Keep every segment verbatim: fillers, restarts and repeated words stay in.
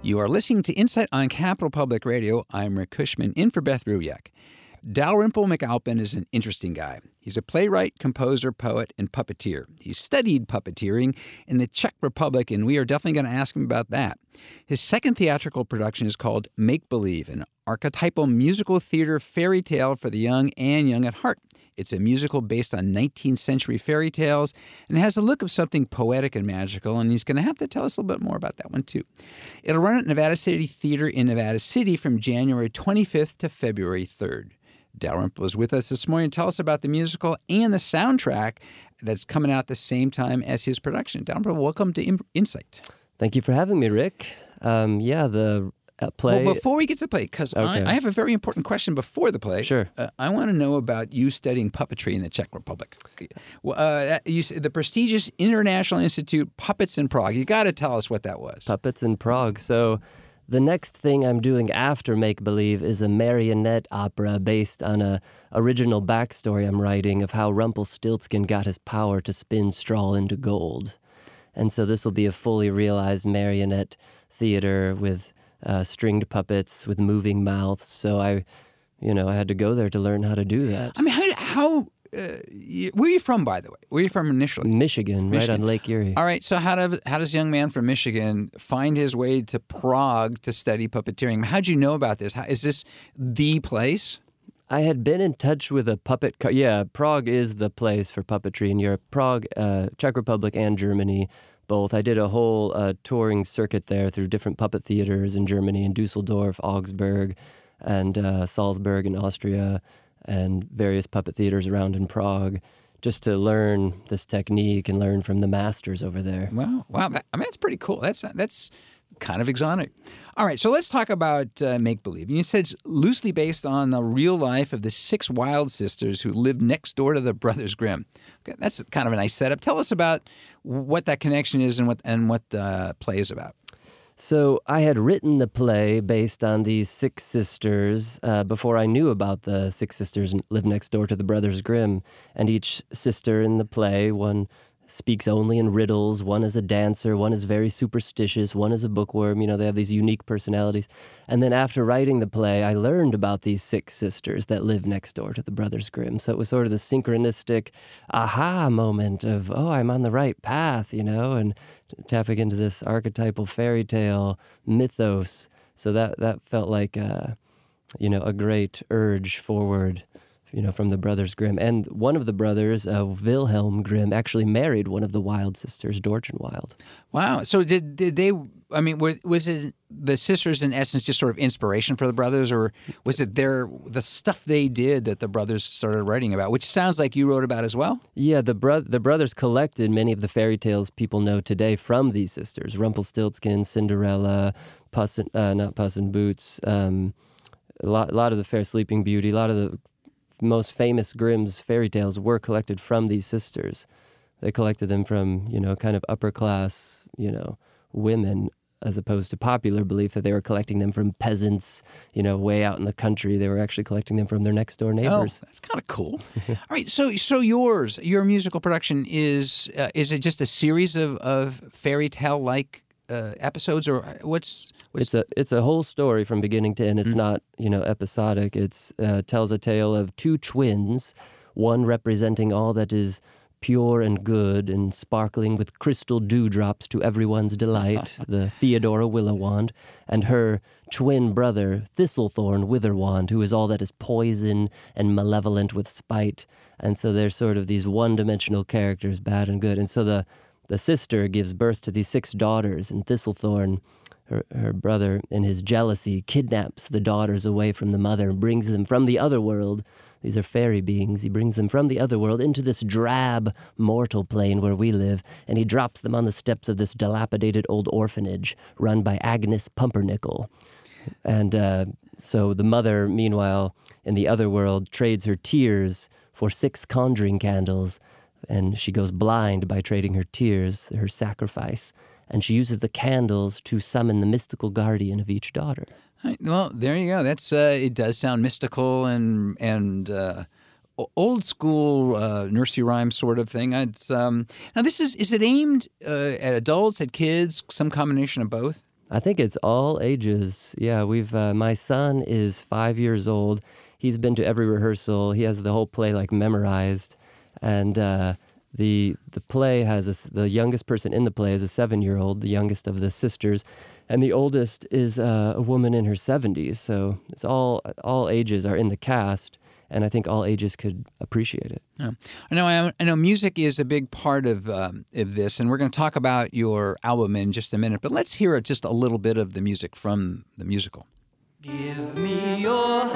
You are listening to Insight on Capital Public Radio. I'm Rick Cushman, in for Beth Rubiak. Dalrymple McAlpin is an interesting guy. He's a playwright, composer, poet, and puppeteer. He studied puppeteering in the Czech Republic, and we are definitely going to ask him about that. His second theatrical production is called Make Believe, an archetypal musical theater fairy tale for the young and young at heart. It's a musical based on nineteenth century fairy tales and has a look of something poetic and magical, and he's going to have to tell us a little bit more about that one, too. It'll run at Nevada City Theater in Nevada City from January twenty-fifth to February third. Dalrymple is with us this morning to tell us about the musical and the soundtrack that's coming out at the same time as his production. Dalrymple, welcome to In- Insight. Thank you for having me, Rick. Um, yeah, the uh, play... Well, before we get to the play, because okay. I, I have a very important question before the play. Sure. Uh, I want to know about you studying puppetry in the Czech Republic. Uh, you, the prestigious International Institute Puppets in Prague. You got to tell us what that was. Puppets in Prague. So the next thing I'm doing after Make Believe is a marionette opera based on a original backstory I'm writing of how Rumpelstiltskin got his power to spin straw into gold. And so this will be a fully realized marionette theater with uh, stringed puppets with moving mouths. So I, you know, I had to go there to learn how to do that. I mean, how, how uh, you, where are you from, by the way? Where are you from initially? Michigan, Michigan, right on Lake Erie. All right, so how, do, how does a young man from Michigan find his way to Prague to study puppeteering? How'd you know about this? How, is this the place? I had been in touch with a puppet... Co- yeah, Prague is the place for puppetry in Europe. Prague, uh, Czech Republic, and Germany, both. I did a whole uh, touring circuit there through different puppet theaters in Germany, in Dusseldorf, Augsburg, and uh, Salzburg in Austria, and various puppet theaters around in Prague, just to learn this technique and learn from the masters over there. Wow, wow! That, I mean, that's pretty cool. That's that's kind of exotic. All right, so let's talk about uh, Make Believe. You said it's loosely based on the real life of the six wild sisters who lived next door to the Brothers Grimm. Okay, that's kind of a nice setup. Tell us about what that connection is and what and what the play is about. So I had written the play based on these six sisters uh, before I knew about the six sisters lived next door to the Brothers Grimm. And each sister in the play, one speaks only in riddles, one is a dancer, one is very superstitious, one is a bookworm. You know, they have these unique personalities. And then after writing the play, I learned about these six sisters that live next door to the Brothers Grimm. So it was sort of the synchronistic aha moment of, oh, I'm on the right path, you know, and tapping into this archetypal fairy tale mythos. So that, that felt like, uh, you know, a great urge forward, you know, from the Brothers Grimm. And one of the brothers, uh, Wilhelm Grimm, actually married one of the Wild sisters, Dorchen Wild. Wow. So did did they, I mean, were, was it the sisters in essence just sort of inspiration for the brothers, or was it their the stuff they did that the brothers started writing about, which sounds like you wrote about as well? Yeah, the, bro- the brothers collected many of the fairy tales people know today from these sisters. Rumpelstiltskin, Cinderella, Puss in, uh, not Puss in Boots, um, a lot, a lot of the Fair Sleeping Beauty, a lot of the most famous Grimm's fairy tales were collected from these sisters. They collected them from, you know, kind of upper class, you know, women, as opposed to popular belief that they were collecting them from peasants, you know, way out in the country. They were actually collecting them from their next door neighbors. Oh, that's kind of cool. All right, so so yours, your musical production is uh, is it just a series of, of fairy tale like uh, episodes, or what's, what's it's a it's a whole story from beginning to end. It's mm-hmm. not, you know, episodic. It's uh, tells a tale of two twins, one representing all that is pure and good and sparkling with crystal dewdrops to everyone's delight, the Theodora Willowwand, and her twin brother, Thistlethorn Witherwand, who is all that is poison and malevolent with spite. And so they're sort of these one-dimensional characters, bad and good. And so the The sister gives birth to these six daughters, and Thistlethorn, her, her brother, in his jealousy, kidnaps the daughters away from the mother and brings them from the other world. These are fairy beings. He brings them from the other world into this drab mortal plane where we live, and he drops them on the steps of this dilapidated old orphanage run by Agnes Pumpernickel. And uh, so the mother, meanwhile, in the other world, trades her tears for six conjuring candles, and she goes blind by trading her tears, her sacrifice, and she uses the candles to summon the mystical guardian of each daughter. Right, well, there you go. That's uh, it does sound mystical and and uh, old school uh, nursery rhyme sort of thing. It's um, now this is is it aimed uh, at adults, at kids, some combination of both? I think it's all ages. Yeah, we've. Uh, my son is five years old. He's been to every rehearsal. He has the whole play like memorized, and uh, the the play has a, the youngest person in the play is a seven-year-old, the youngest of the sisters, and the oldest is uh, a woman in her seventies. So it's all all ages are in the cast. And I think all ages could appreciate it. Yeah. I know. I know. Music is a big part of um, of this, and we're going to talk about your album in just a minute. But let's hear just a little bit of the music from the musical. Give me your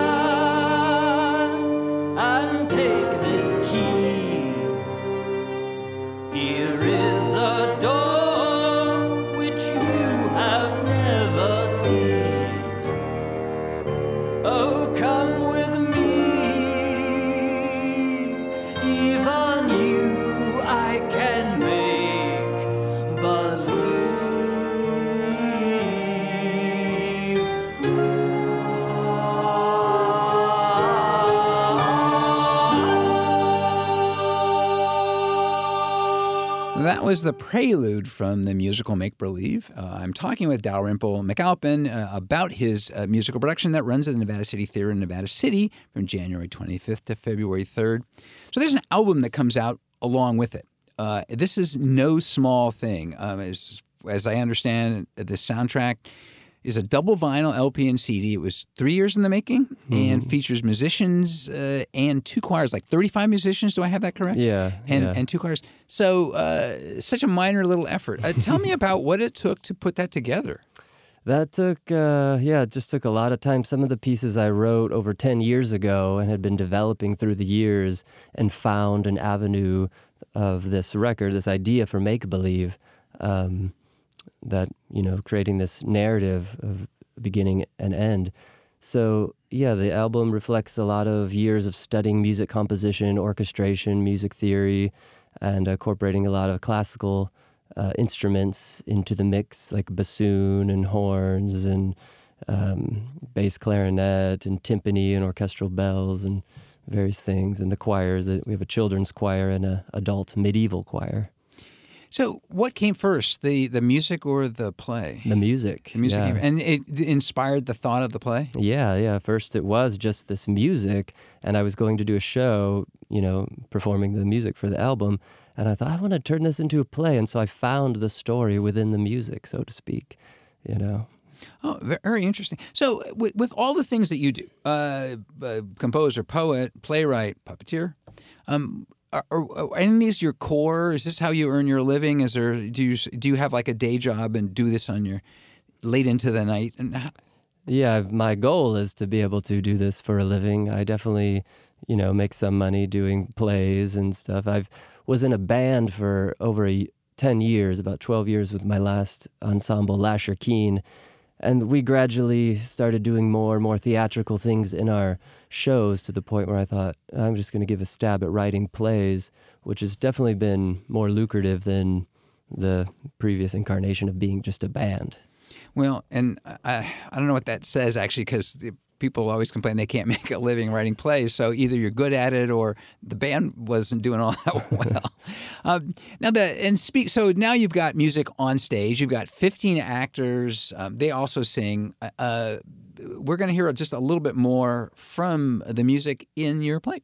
hand and take this key. Here is a door which you have never seen. Oh, come with me. Even you I can make believe. That was the prelude from the musical Make Believe. Uh, I'm talking with Dalrymple McAlpin uh, about his uh, musical production that runs at the Nevada City Theater in Nevada City from January twenty-fifth to February third. So there's an album that comes out along with it. Uh, this is no small thing. Um, as, as I understand, the soundtrack is a double vinyl L P and C D. It was three years in the making mm-hmm. and features musicians uh, and two choirs, like thirty-five musicians. Do I have that correct? Yeah. And yeah. and two choirs. So uh, such a minor little effort. Uh, tell me about what it took to put that together. That took, uh, yeah, it just took a lot of time. Some of the pieces I wrote over ten years ago and had been developing through the years and found an avenue of this record, this idea for Make Believe. Um, that, you know, creating this narrative of beginning and end. So, yeah, the album reflects a lot of years of studying music composition, orchestration, music theory, and incorporating a lot of classical uh, instruments into the mix, like bassoon and horns and um, bass clarinet and timpani and orchestral bells and various things. And the choir, that we have a children's choir and an adult medieval choir. So what came first, the, the music or the play? The music. The music yeah. came, and it inspired the thought of the play? Yeah, yeah. First it was just this music, and I was going to do a show, you know, performing the music for the album, and I thought, I want to turn this into a play, and so I found the story within the music, so to speak, you know. Oh, very interesting. So with, with all the things that you do, uh, uh, composer, poet, playwright, puppeteer, um, Are, are, are any of these your core? Is this how you earn your living? Is there do you do you have like a day job and do this on your late into the night? And how... Yeah, my goal is to be able to do this for a living. I definitely, you know, make some money doing plays and stuff. I've was in a band for over a, ten years, about twelve years with my last ensemble, Lasher Keen. And we gradually started doing more and more theatrical things in our shows to the point where I thought, I'm just going to give a stab at writing plays, which has definitely been more lucrative than the previous incarnation of being just a band. Well, and I, I don't know what that says, actually, because people always complain they can't make a living writing plays. So either you're good at it or the band wasn't doing all that well. um, now the and speak. So now you've got music on stage. You've got fifteen actors. Um, they also sing. Uh, we're going to hear just a little bit more from the music in your play.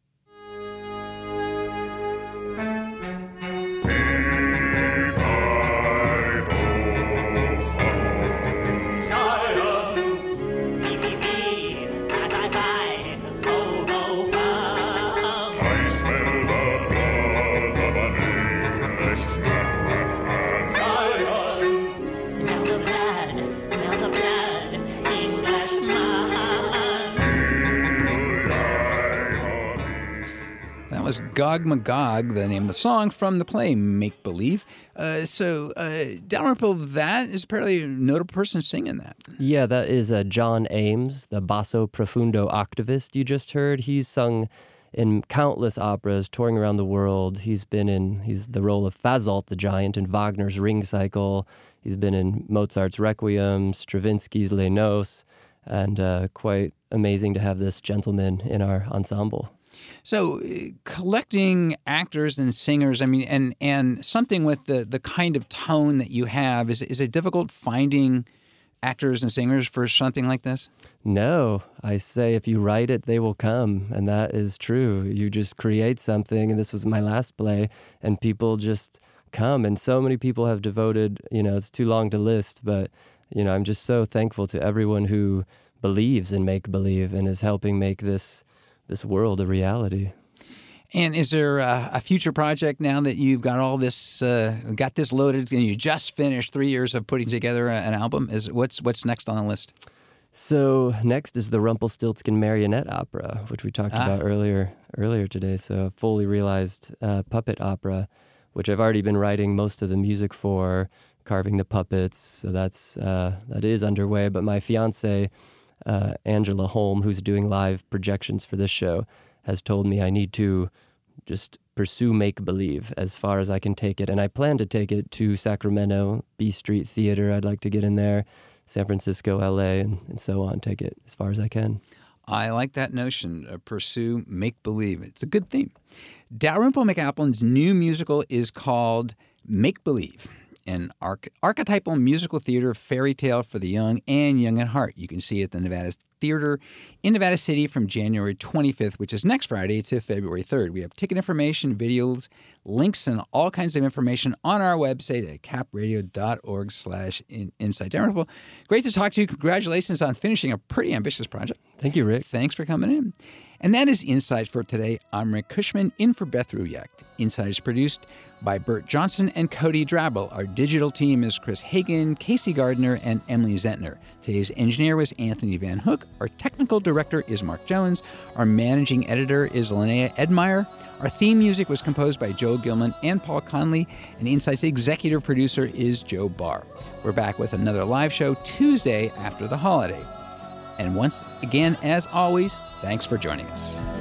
Was Gog Magog, the name of the song from the play Make Believe. Uh, so, uh, Dalrymple, that is apparently a notable person singing that. Yeah, that is uh, John Ames, the basso profundo octavist you just heard. He's sung in countless operas, touring around the world. He's been in, he's the role of Fasolt the Giant in Wagner's Ring Cycle. He's been in Mozart's Requiem, Stravinsky's Les Noces, and uh, quite amazing to have this gentleman in our ensemble. So uh, collecting actors and singers, I mean, and and something with the, the kind of tone that you have, is, is it difficult finding actors and singers for something like this? No, I say if you write it, they will come, and that is true. You just create something, and this was my last play, and people just come, and so many people have devoted, you know, it's too long to list, but, you know, I'm just so thankful to everyone who believes in make-believe and is helping make this this world a reality. And is there a, a future project now that you've got all this, uh, got this loaded, and you just finished three years of putting together a, an album? Is what's what's next on the list? So next is the Rumpelstiltskin marionette opera, which we talked Ah. about earlier earlier today. So a fully realized uh, puppet opera, which I've already been writing most of the music for, carving the puppets. So that's uh, that is underway. But my fiance, uh, Angela Holm, who's doing live projections for this show, has told me I need to just pursue make-believe as far as I can take it. And I plan to take it to Sacramento, B Street Theater. I'd like to get in there, San Francisco, L A, and, and so on, take it as far as I can. I like that notion, uh, pursue make-believe. It's a good theme. Dalrymple McAlpin's new musical is called Make Believe, an arch- archetypal musical theater fairy tale for the young and young at heart. You can see it at the Nevada Theater in Nevada City from January twenty-fifth, which is next Friday, to February third. We have ticket information, videos, links, and all kinds of information on our website at capradio.org slash Inside Dalrymple. Great to talk to you. Congratulations on finishing a pretty ambitious project. Thank you, Rick. Thanks for coming in. And that is Inside for today. I'm Rick Cushman, in for Beth Ruyak. Inside is produced by Bert Johnson and Cody Drabble. Our digital team is Chris Hagan, Casey Gardner, and Emily Zentner. Today's engineer was Anthony Van Hook. Our technical director is Mark Jones. Our managing editor is Linnea Edmeyer. Our theme music was composed by Joe Gilman and Paul Conley. And Inside's executive producer is Joe Barr. We're back with another live show Tuesday after the holiday. And once again, as always, thanks for joining us.